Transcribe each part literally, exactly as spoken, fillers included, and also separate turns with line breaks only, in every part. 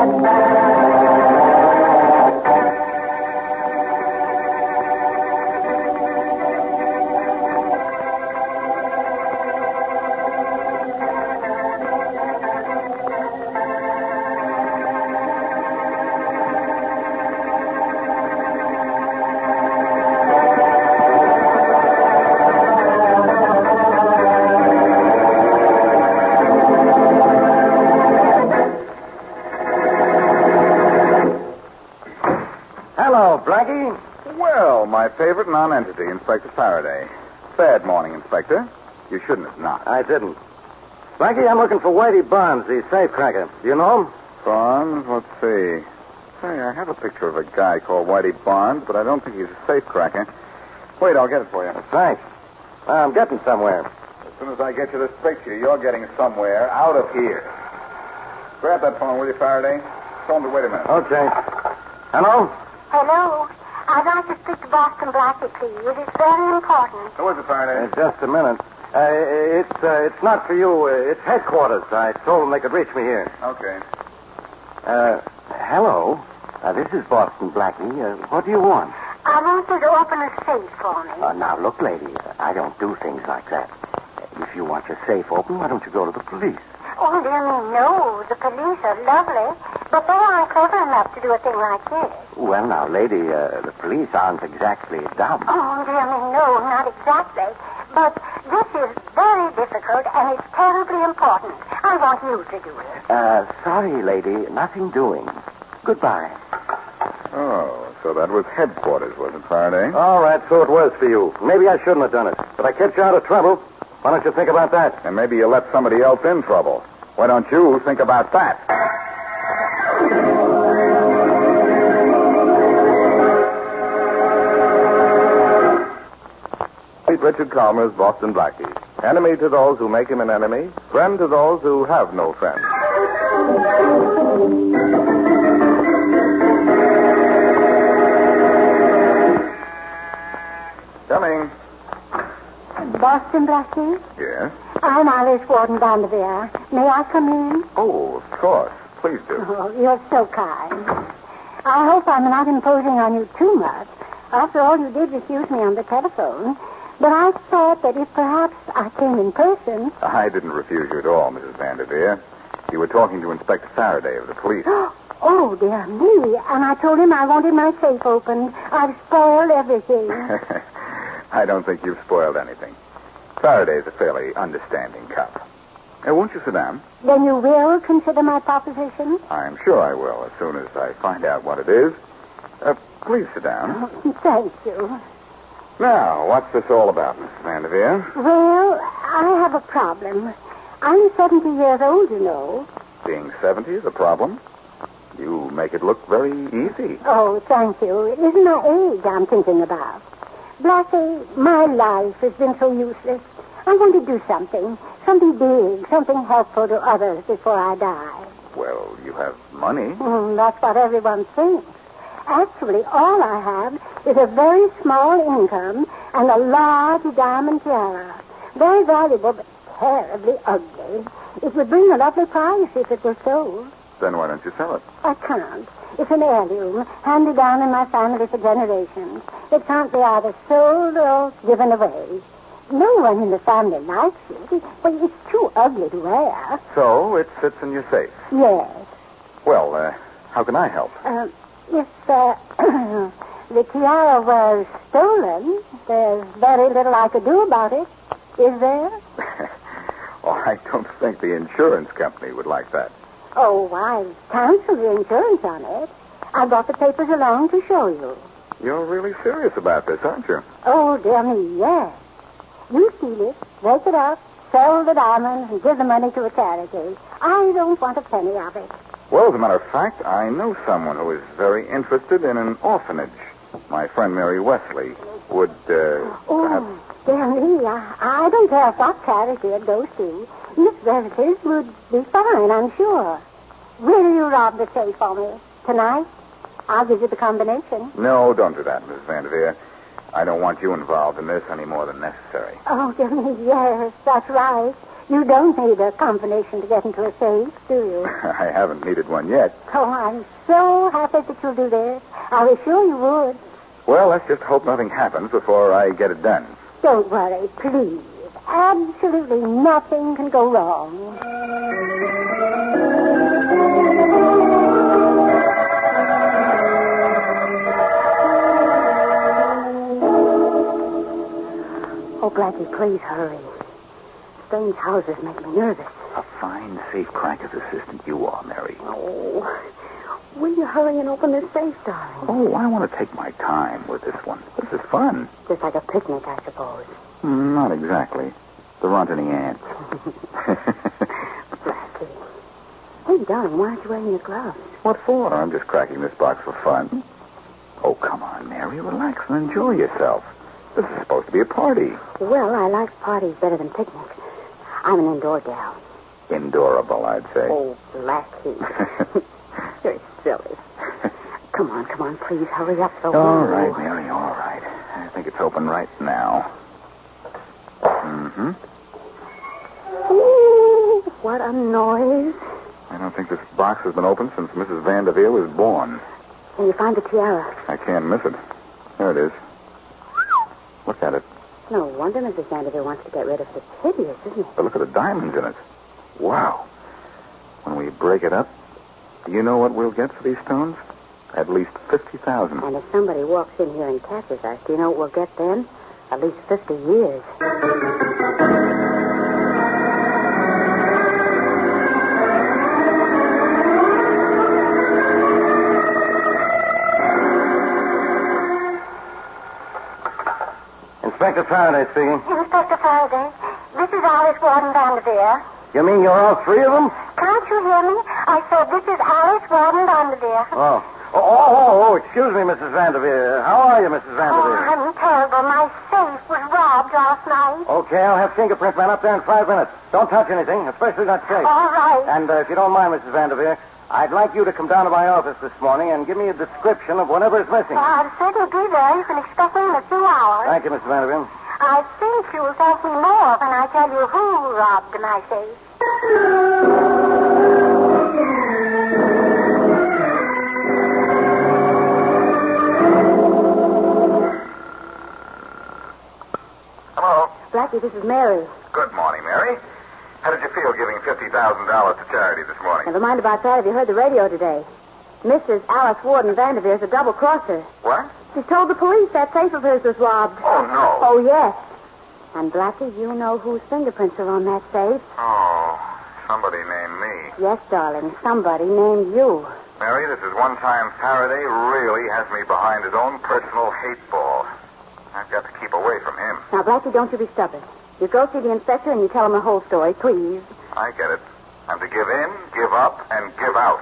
Blackie?
Well, my favorite non-entity, Inspector Faraday. Bad morning, Inspector. You shouldn't have knocked.
I didn't. Blackie, I'm looking for Whitey Barnes, the safecracker. Do you know him?
Barnes? Let's see. Say, I have a picture of a guy called Whitey Barnes, but I don't think he's a safecracker. Wait, I'll get it for you.
Thanks. I'm getting somewhere.
As soon as I get you this picture, you're getting somewhere out of here. Grab that phone, will you, Faraday? Tell him to wait a minute.
Okay. Hello?
Hello. I'd like to speak to Boston Blackie, please. It's very important.
Who is it, Faraday?
Uh, just a minute. Uh, it's uh, it's not for you. Uh, it's headquarters. I told them they could reach me here.
Okay.
Uh, hello. Uh, this is Boston Blackie. Uh, what do you want?
I want you to open a safe for me.
Uh, now, look, lady, I don't do things like that. If you want your safe open, why don't you go to the police?
Oh, dear me, no. The police are lovely, but they aren't clever enough to do a thing like this.
Well, now, lady, uh, the police aren't exactly dumb.
Oh, dear me, no, not exactly. But this is very difficult, and it's terribly important. I want you to do it.
Uh, sorry, lady, nothing doing. Goodbye.
Oh, so that was headquarters, was it, Faraday?
All right, so it was for you. Maybe I shouldn't have done it, but I kept you out of trouble. Why don't you think about that?
And maybe you let somebody else in trouble. Why don't you think about that?
Richard Calmer's Boston Blackie. Enemy to those who make him an enemy, friend to those who have no friend.
Coming.
Boston Blackie?
Yes?
I'm Alice Warden Vanderveer. May I come in?
Oh, of course. Please do.
Oh, you're so kind. I hope I'm not imposing on you too much. After all, you did refuse me on the telephone. But I thought that if perhaps I came in person...
I didn't refuse you at all, Missus Vanderveer. You were talking to Inspector Faraday of the police.
Oh, dear me. And I told him I wanted my safe opened. I've spoiled everything.
I don't think you've spoiled anything. Faraday's a fairly understanding cop. Uh, won't you sit down?
Then you will consider my proposition?
I'm sure I will, as soon as I find out what it is. Uh, please sit down.
Oh, thank you.
Now, what's this all about, Missus Vanderveer?
Well, I have a problem. I'm seventy years old, you know.
Being seventy is a problem? You make it look very easy.
Oh, thank you. It isn't my age I'm thinking about. Blackie, my life has been so useless. I want to do something. Something big, something helpful to others before I die.
Well, you have money.
Mm, that's what everyone thinks. Actually, all I have is a very small income and a large diamond tiara. Very valuable, but terribly ugly. It would bring a lovely price if it were sold.
Then why don't you sell it?
I can't. It's an heirloom, handed down in my family for generations. It can't be either sold or given away. No one in the family likes it. Well, it's too ugly to wear.
So it sits in your safe.
Yes.
Well, uh, how can I help?
Uh, if uh, the tiara was stolen, there's very little I could do about it. Is there?
Oh, I don't think the insurance company would like that.
Oh, I canceled the insurance on it. I brought the papers along to show you.
You're really serious about this, aren't you?
Oh, dear me, yes. You steal it, break it up, sell the diamonds, and give the money to a charity. I don't want a penny of it.
Well, as a matter of fact, I know someone who is very interested in an orphanage. My friend Mary Wesley would, uh...
Oh,
perhaps...
dear me, I, I don't care what charity it goes to. Miss Veritas would be fine, I'm sure. Will you rob the safe for me tonight? I'll give you the combination.
No, don't do that, Missus Vanderveer. I don't want you involved in this any more than necessary.
Oh, dear me, yes, that's right. You don't need a combination to get into a safe, do you?
I haven't needed one yet.
Oh, I'm so happy that you'll do this. I was sure you would.
Well, let's just hope nothing happens before I get it done.
Don't worry, please. Absolutely nothing can go wrong. Oh, Blackie, please hurry. Strange houses make me nervous.
A fine safe cracker's assistant you are, Mary.
Oh, will you hurry and open this safe, darling?
Oh, I want to take my time with this one. This is fun.
Just like a picnic, I suppose.
Mm, not exactly. There aren't any ants.
Blackie. Hey, darling, why aren't you wearing your gloves?
What for? I'm just cracking this box for fun. Oh, come on, Mary. Relax and enjoy yourself. This is supposed to be a party.
Well, I like parties better than picnics. I'm an indoor gal.
Indorable, I'd say.
Oh, Blackie. You're silly. Come on, come on, please hurry up. So
all right, Mary, all right. I think it's open right now. Mm-hmm.
Ooh, what a noise.
I don't think this box has been opened since Missus Vanderveer was born.
Can you find the tiara?
I can't miss it. There it is. Look at it.
No wonder Missus Vanderveer wants to get rid of it. It's hideous, isn't it?
But look at the diamonds in it. Wow. When we break it up, do you know what we'll get for these stones? At least fifty thousand.
And if somebody walks in here and catches us, do you know what we'll get then? At least fifty years.
Inspector Faraday speaking.
Inspector Faraday, this is Alice Warden Vanderveer.
You mean you're all three of them?
Can't you hear me? I said this is Alice Warden Vanderveer.
Oh. Oh, oh, oh, oh, excuse me, Missus Vanderveer. How are you, Missus Vanderveer?
Oh, I'm terrible. My safe was robbed last night.
Okay, I'll have fingerprint man up there in five minutes. Don't touch anything, especially that safe.
All right.
And uh, if you don't mind, Missus Vanderveer, I'd like you to come down to my office this morning and give me a description of whatever is missing.
I'll certainly be there. You can expect me in a few hours.
Thank you, Missus Vanderveer.
I think you'll thank me more when I tell you who robbed my safe.
Hello.
Blackie, this is Mary.
Good morning, Mary. How did you feel giving fifty thousand dollars to charity this morning?
Never mind about that. Have you heard the radio today? Missus Alice Warden Vanderveer's a double-crosser.
What?
She told the police that safe of hers was robbed.
Oh, no.
Oh, yes. And, Blackie, you know whose fingerprints are on that safe?
Oh, somebody named me.
Yes, darling, somebody named you.
Mary, this is one time Faraday really has me behind his own personal hate ball. I've got to keep away from him.
Now, Blackie, don't you be stubborn. You go see the inspector and you tell him the whole story, please.
I get it. I'm to give in, give up, and give out.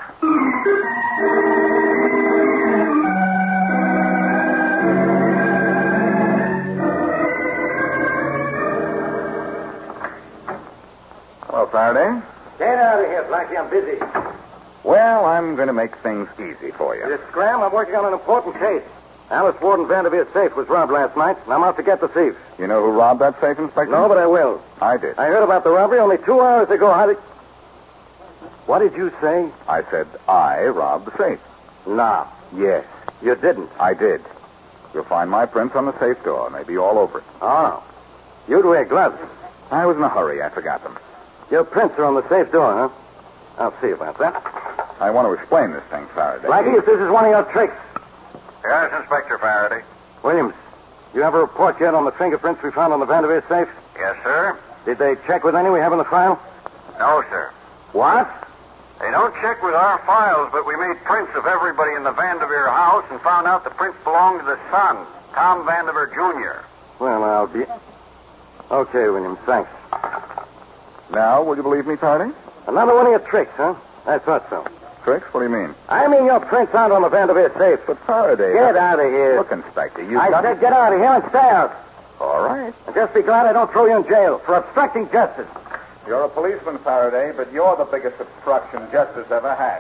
Hello, Faraday.
Get out of here, Blackie. I'm busy.
Well, I'm going to make things easy for you.
This Scram, I'm working on an important case. Alice Warden Vanderveer's safe was robbed last night, and I'm out to get the thief.
You know who robbed that safe, Inspector?
No, but I will.
I did.
I heard about the robbery only two hours ago. How did... What did you say?
I said I robbed the safe.
No.
Yes.
You didn't.
I did. You'll find my prints on the safe door, and they'll be all over it.
Oh. You'd wear gloves.
I was in a hurry. I forgot them.
Your prints are on the safe door, huh? I'll see about that.
I want to explain this thing, Faraday.
Blackie, if this is one of your tricks.
Yes, Inspector Faraday.
Williams, you have a report yet on the fingerprints we found on the Vanderveer safe?
Yes, sir.
Did they check with any we have in the file?
No, sir.
What?
They don't check with our files, but we made prints of everybody in the Vanderveer house and found out the prints belonged to the son, Tom Vanderveer, Junior
Well, I'll be... Okay, Williams, thanks.
Now, will you believe me, Faraday?
Another one of your tricks, huh? I thought so.
Tricks? What do you mean?
I mean your prints aren't on the Vanderveer safe.
But Faraday...
Get out of here.
Look, Inspector, you
I
got...
said get out of here and stay out.
All right.
And just be glad I don't throw you in jail for obstructing justice.
You're a policeman, Faraday, but you're the biggest obstruction justice ever had.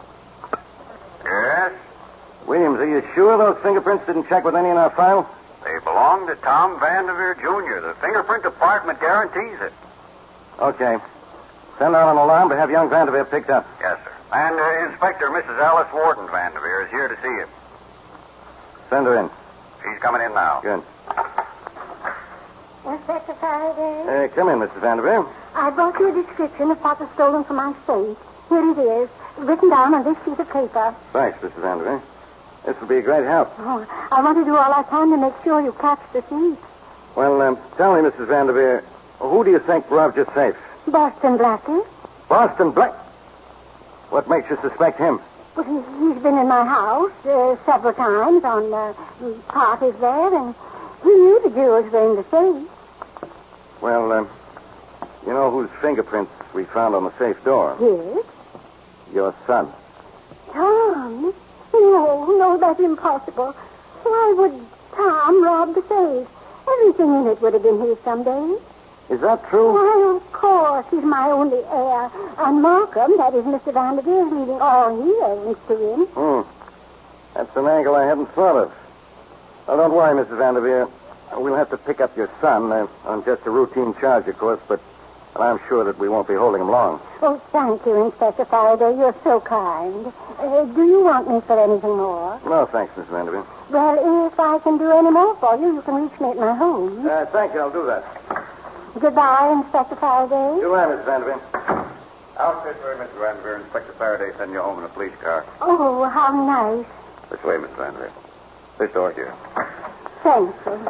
Yes?
Williams, are you sure those fingerprints didn't check with any in our file?
They They belong to Tom Vanderveer, Junior The fingerprint department guarantees it.
Okay. Send out an alarm to have young Vanderveer picked up.
Yes, sir. And uh, Inspector Missus Alice Warden Vanderveer is here to see you.
Send her in.
She's coming in now.
Good.
Inspector Faraday?
Uh, come in, Missus Vanderveer.
I brought you a description of what was stolen from my safe. Here it is, written down on this sheet of paper.
Thanks, Missus Vanderveer. This will be a great help.
Oh, I want to do all I can to make sure you catch the thief.
Well, um, tell me, Missus Vanderveer, who do you think robbed your safe?
Boston Blackie.
Boston Black? What makes you suspect him?
Well, he, he's been in my house uh, several times on uh, parties there, and he knew the jewels were in the safe.
Well, um, you know whose fingerprints we found on the safe door?
Yes?
Your son.
Tom? No, no, that's impossible. Why would Tom rob the safe? Everything in it would have been his someday.
Is that true?
Why, of course. He's my only heir. And Markham, that is Mister Vanderveer, is leaving all he owns to him.
Hmm. That's an angle I hadn't thought of. Now, don't worry, Missus Vanderveer. We'll have to pick up your son uh, on just a routine charge, of course, but I'm sure that we won't be holding him long.
Oh, thank you, Inspector Faraday. You're so kind. Uh, do you want me for anything more?
No, thanks, Miss Vanderveer.
Well, if I can do any more for you, you can reach me at my home.
Uh, thank you. I'll do that.
Goodbye, Inspector Faraday.
Goodbye, Miss Vanderveer.
I'll sit for Mister Vanderveer. Inspector Faraday send you home in a police car.
Oh, how nice.
This way, Miss Vanderveer. This door here.
Thank you.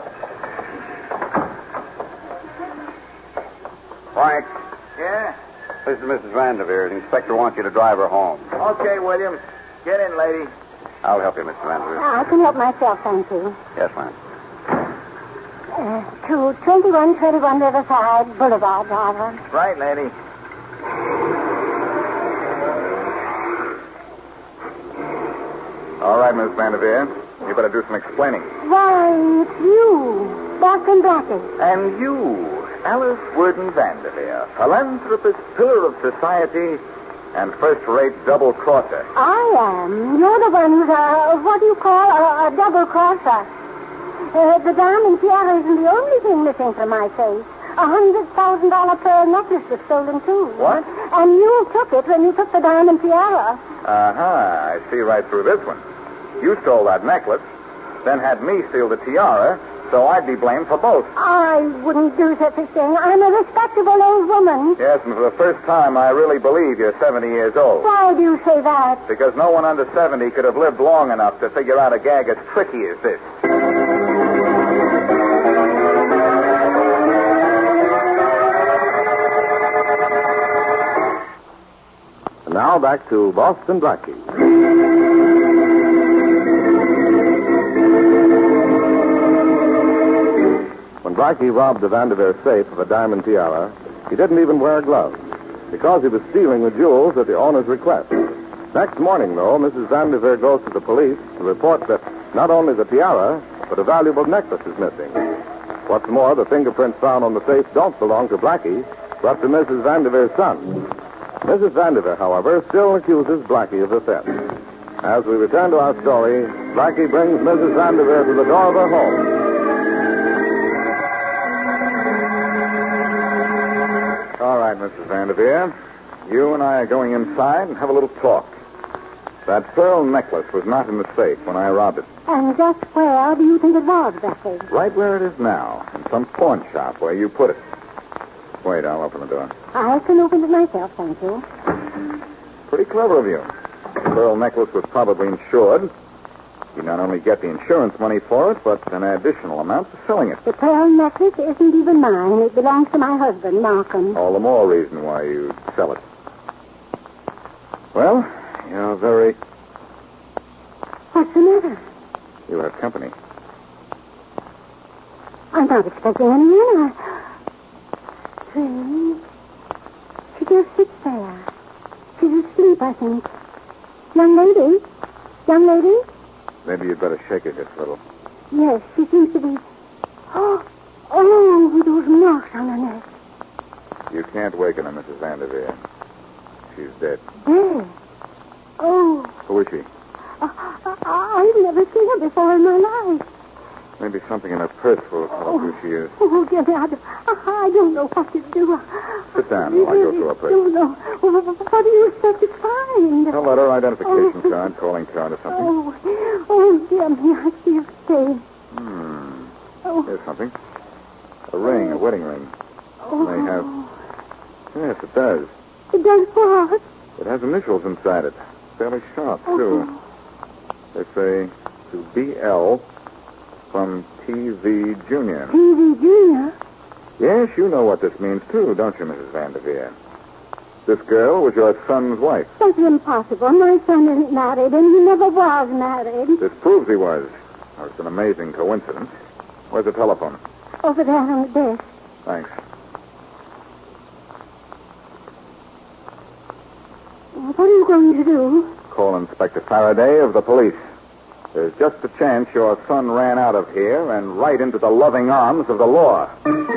Frank,
Yeah?
this is Missus Vanderveer. The inspector wants you to drive her home.
Okay, Williams. Get in, lady.
I'll help you, Mister Vanderveer.
I can help myself, thank you.
Yes, ma'am.
Uh, to twenty-one twenty-one Riverside Boulevard, driver.
Right, lady.
All right, Miss Vanderveer. You better do some explaining.
Why, it's you, Boston Blackie.
And you, Alice Worden Vanderveer, philanthropist, pillar of society, and first-rate double-crosser.
I am. You're the one who's, uh, what do you call a, a double-crosser? Uh, the diamond tiara isn't the only thing missing from my safe. A hundred thousand dollar pearl necklace was stolen, too.
What?
And you took it when you took the diamond tiara.
Uh-huh. I see right through this one. You stole that necklace, then had me steal the tiara, so I'd be blamed for both.
I wouldn't do such a thing. I'm a respectable old woman.
Yes, and for the first time, I really believe you're seventy years old.
Why do you say that?
Because no one under seventy could have lived long enough to figure out a gag as tricky as this.
And now back to Boston Blackie. When Blackie robbed the Vanderveer safe of a diamond tiara, he didn't even wear gloves because he was stealing the jewels at the owner's request. Next morning, though, Missus Vanderveer goes to the police to report that not only the tiara, but a valuable necklace is missing. What's more, the fingerprints found on the safe don't belong to Blackie, but to Missus Vanderveer's son. Missus Vanderveer, however, still accuses Blackie of the theft. As we return to our story, Blackie brings Missus Vanderveer to the door of her home.
All right, Missus Vanderveer. You and I are going inside and have a little talk. That pearl necklace was not in the safe when I robbed it.
And just where do you think it was, Bessie?
Right where it is now, in some pawn shop where you put it. Wait, I'll open the door.
I can open it myself, thank you.
Pretty clever of you. The pearl necklace was probably insured. You not only get the insurance money for it, but an additional amount for selling it.
The pearl necklace isn't even mine. It belongs to my husband, Malcolm.
All the more reason why you sell it. Well, you're very...
What's the matter?
You have company.
I'm not expecting anyone. I... Strange. She just sits there. She's asleep, I think. Young lady? Young lady?
Maybe you'd better shake her just a little.
Yes, she seems to be... Oh, oh, those marks on her neck.
You can't waken her, Missus Vanderveer. She's dead.
Dead? Oh,
Who is she?
I, I, I've never seen her before in my life.
Maybe something in her purse will tell us who she is.
Oh, Gildy, I, I don't know what to do.
Sit down while I go through her purse.
No, no. What do you expect to find?
A letter, identification
Oh.
card, calling card, or something.
Oh, oh, dear me, I see a stain.
Hmm.
Oh.
Here's something. A ring, a wedding ring.
Oh.
May have. Yes, it does.
It does what?
It has initials inside it. Fairly sharp,
Oh.
too. They say to B L from T V Junior.
T V Junior?
Yes, you know what this means, too, don't you, Missus Vanderveer? This girl was your son's wife.
That's impossible. My son isn't married, and he never was married.
This proves he was. Oh, it's an amazing coincidence. Where's the telephone?
Over there on the desk.
Thanks.
What are you going to do?
Call Inspector Faraday of the police. There's just a chance your son ran out of here and right into the loving arms of the law.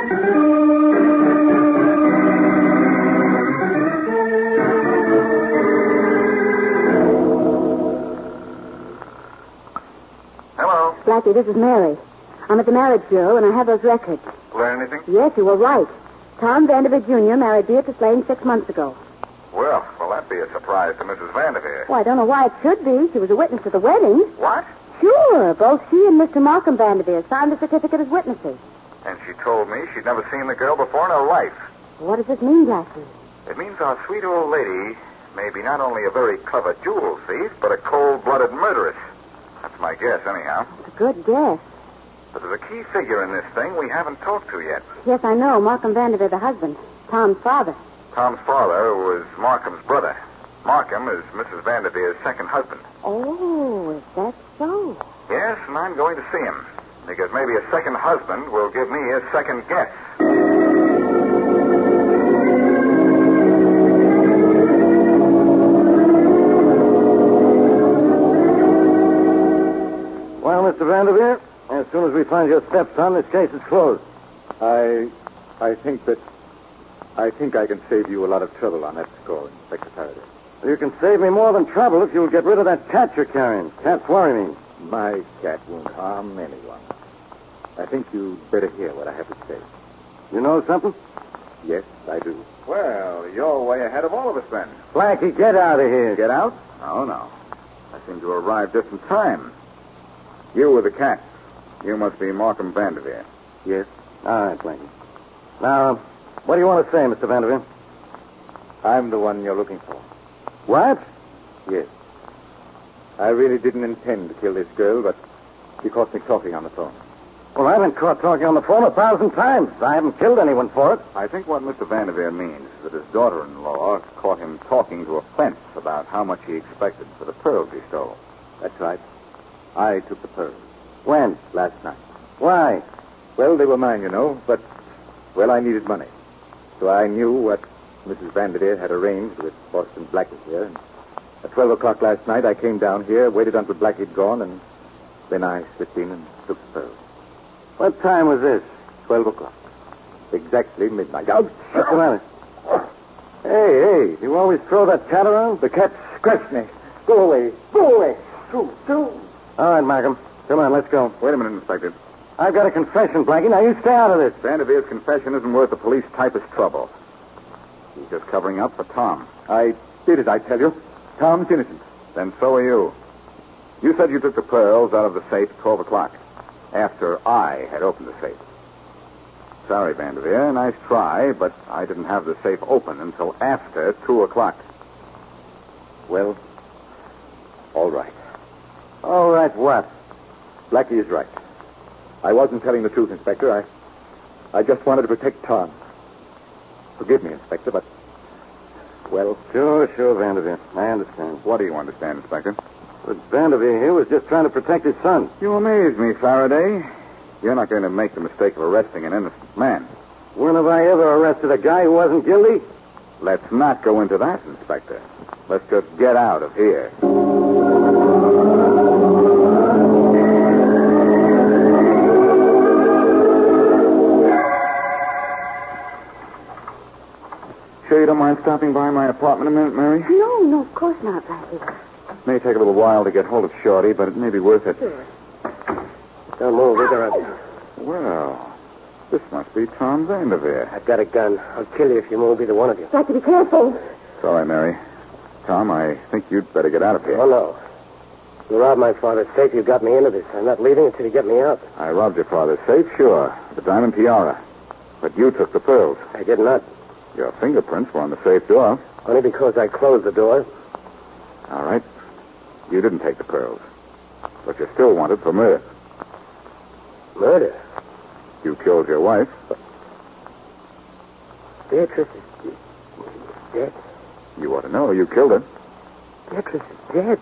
Hello.
Blackie, this is Mary. I'm at the marriage bureau, and I have those records.
Learn anything?
Yes, you were right. Tom Vanderveer Junior married Beatrice Lane six months ago.
Well, will that be a surprise to Missus Vanderveer?
Well, I don't know why it should be. She was a witness to the wedding.
What?
Sure. Both she and Mister Markham Vanderveer signed the certificate as witnesses.
And she told me she'd never seen the girl before in her life.
What does this mean, Blackie?
It means our sweet old lady may be not only a very clever jewel thief, but a cold-blooded murderess. That's my guess, anyhow.
It's a good guess.
But there's a key figure in this thing we haven't talked to yet.
Yes, I know. Markham Vanderveer, the husband. Tom's father.
Tom's father was Markham's brother. Markham is Missus Vanderveer's second husband.
Oh, is that so?
Yes, and I'm going to see him. Because maybe a second husband will give me a second guess.
Well, Mister Vanderveer, as soon as we find your stepson, this case is closed.
I... I think that... I think I can save you a lot of trouble on that score, Inspector Faraday.
You can save me more than trouble if you'll get rid of that cat you're carrying. Cats worry me.
My cat won't harm anyone. I think you'd better hear what I have to say.
You know something?
Yes, I do.
Well, you're way ahead of all of us then.
Blackie, get out of here.
Get out? Oh, no. I seem to have arrived just in time. You were the cat. You must be Markham Vanderveer.
Yes. All right, Blackie. Now, what do you want to say, Mister Vanderveer?
I'm the one you're looking for.
What?
Yes. I really didn't intend to kill this girl, but she caught me talking on the phone.
Well, I've been caught talking on the phone a thousand times. I haven't killed anyone for it.
I think what Mister Vanderveer means is that his daughter-in-law caught him talking to a fence about how much he expected for the pearls he stole.
That's right. I took the pearls.
When?
Last night.
Why?
Well, they were mine, you know, but, well, I needed money. So I knew what Missus Vanderveer had arranged with Boston Blackie here. And at twelve o'clock last night, I came down here, waited until Blackie had gone, and then I slipped in and took the pearls.
What time was this?
Twelve o'clock. Exactly midnight. Out!
What's the matter? Hey, hey, you always throw that cat around?
The cat scratched me. Go away. Go away. Go, go.
All right, Markham. Come on, let's go.
Wait a minute, Inspector.
I've got a confession, Blackie. Now you stay out of this.
Vanderveer's confession isn't worth the police typist's trouble. He's just covering up for Tom.
I did it, I tell you. Tom's innocent.
Then so are you. You said you took the pearls out of the safe at twelve o'clock, after I had opened the safe. Sorry, Vanderveer. Nice try, but I didn't have the safe open until after two o'clock.
Well, all right.
All right, what?
Blackie is right. I wasn't telling the truth, Inspector. I I just wanted to protect Tom. Forgive me, Inspector, but, well...
Sure, sure, Vanderveer. I understand.
What do you understand, Inspector?
But Vanderveer here was just trying to protect his son.
You amaze me, Faraday. You're not going to make the mistake of arresting an innocent man.
When have I ever arrested a guy who wasn't guilty?
Let's not go into that, Inspector. Let's just get out of here. Sure you don't mind stopping by my apartment a minute, Mary?
No, no, of course not, Blackie.
May take a little while to get hold of Shorty, but it may be worth it.
Sure.
Don't move, either of you.
Well, this must be Tom Vanderveer.
I've got a gun. I'll kill you if you move, either one of you.
Got to be careful.
It's all right, Mary. Tom, I think you'd better get out of here.
Oh, no. You robbed my father's safe. You got me into this. I'm not leaving until you get me out.
I robbed your father's safe, sure. The diamond tiara. But you took the pearls.
I did not.
Your fingerprints were on the safe door.
Only because I closed the door.
All right. You didn't take the pearls. But you're still wanted for murder.
Murder?
You killed your wife.
Beatrice is dead.
You ought to know. You killed her.
Beatrice is dead.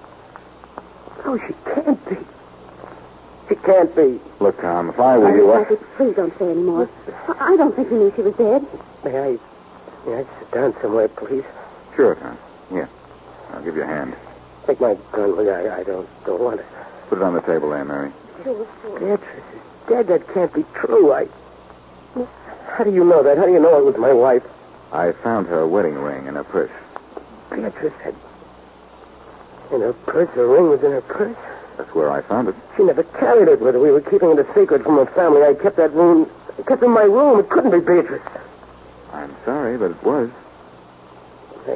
No, she can't be. She can't be.
Look, Tom, if I were you... I...
Blackie, please don't say any more. I don't think you knew she was dead.
May I... May I sit down somewhere, please?
Sure, Tom. Here. I'll give you a hand.
Take my gun, will you? I, I don't, don't want it.
Put it on the table there, Mary.
Sure, sure.
Beatrice is dead. That can't be true. I... How do you know that? How do you know it was my wife?
I found her wedding ring in her purse.
Beatrice had... In her purse? Her ring was in her purse?
That's where I found it.
She never carried it with her. We were keeping it a secret from her family. I kept that room... I kept it in my room. It couldn't be Beatrice.
I'm sorry, but it was.
May,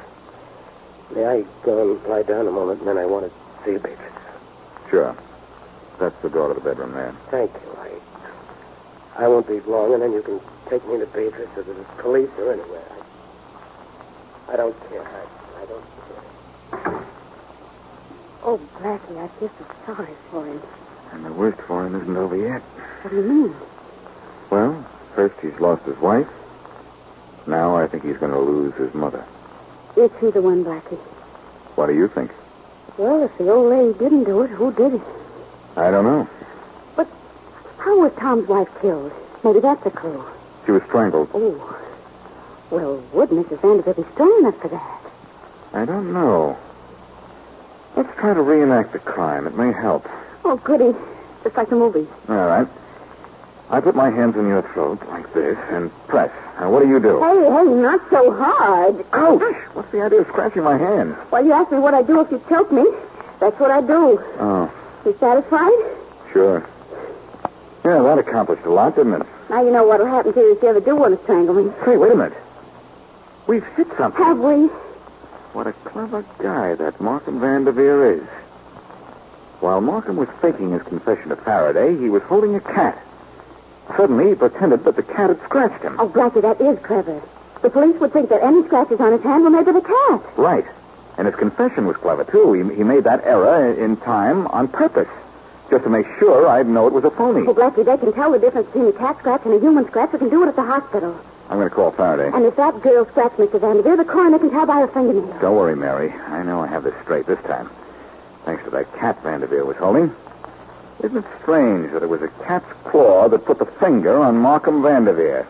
may I go and lie down a moment, and then I want to see Beatrice?
Sure. That's the door to the bedroom there.
Thank you. I, I won't be long, and then you can take me to Beatrice or to the police or anywhere. I, I don't care. I, I don't care.
Oh, Blackie, I feel so sorry for him.
And the worst for him isn't over yet.
What do you mean?
Well, first he's lost his wife. Now I think he's going to lose his mother.
Is he the one, Blackie?
What do you think?
Well, if the old lady didn't do it, who did it?
I don't know.
But how was Tom's wife killed? Maybe that's a clue.
She was strangled.
Oh. Well, would Missus Vanderbilt be strong enough for that?
I don't know. Let's try to reenact the crime. It may help.
Oh, goody. Just like the movies.
All right. I put my hands on your throat like this and press. Now, what do you do?
Hey, hey, not so hard.
Ouch! What's the idea of scratching my hand?
Well, you asked me what I'd do if you choked me. That's what I'd do.
Oh.
You satisfied?
Sure. Yeah, that accomplished a lot, didn't it?
Now you know what'll happen to you if you ever do want to strangle me.
Hey, wait a minute. We've hit something.
Have we?
What a clever guy that Markham Vanderveer is. While Markham was faking his confession to Faraday, he was holding a cat. Suddenly, he pretended that the cat had scratched him.
Oh, Blackie, that is clever. The police would think that any scratches on his hand were made by the cat.
Right. And his confession was clever, too. He, he made that error in time on purpose, just to make sure I'd know it was a phony.
Oh, Blackie, they can tell the difference between a cat scratch and a human scratch. They can do it at the hospital.
I'm going to call Faraday.
And if that girl scratched Mister Vanderveer, the coroner can tell by her fingernails.
Don't worry, Mary. I know I have this straight this time. Thanks to that cat Vanderveer was holding. Isn't it strange that it was a cat's claw that put the finger on Markham Vanderveer?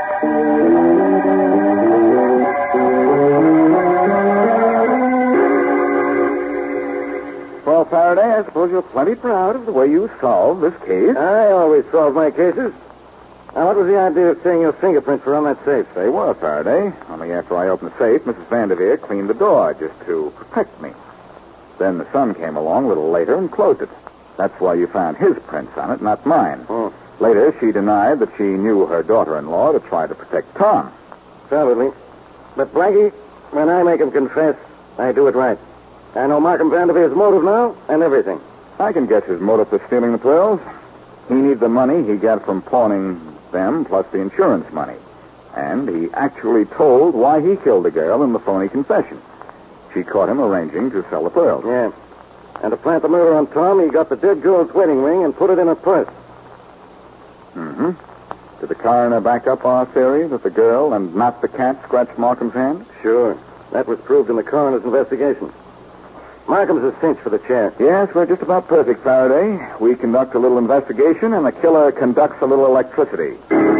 Well, Faraday, I suppose you're plenty proud of the way you solved this case.
I always solve my cases. Now, what was the idea of saying your fingerprints were on that safe?
They were, Faraday. Only after I opened the safe, Missus Vanderveer cleaned the door just to protect me. Then the son came along a little later and closed it. That's why you found his prints on it, not mine.
Oh.
Later, she denied that she knew her daughter-in-law to try to protect Tom.
Probably. But, Blackie, when I make him confess, I do it right. I know Markham Vanderveer's motive now and everything.
I can guess his motive for stealing the pearls. He needed the money he got from pawning them plus the insurance money. And he actually told why he killed the girl in the phony confession. She caught him arranging to sell the pearls.
Yeah. And to plant the murder on Tom, he got the dead girl's wedding ring and put it in her purse.
Mm-hmm. Did the coroner back up our theory that the girl and not the cat scratched Markham's hand?
Sure. That was proved in the coroner's investigation. Markham's a cinch for the chair.
Yes, we're just about perfect, Faraday. We conduct a little investigation, and the killer conducts a little electricity.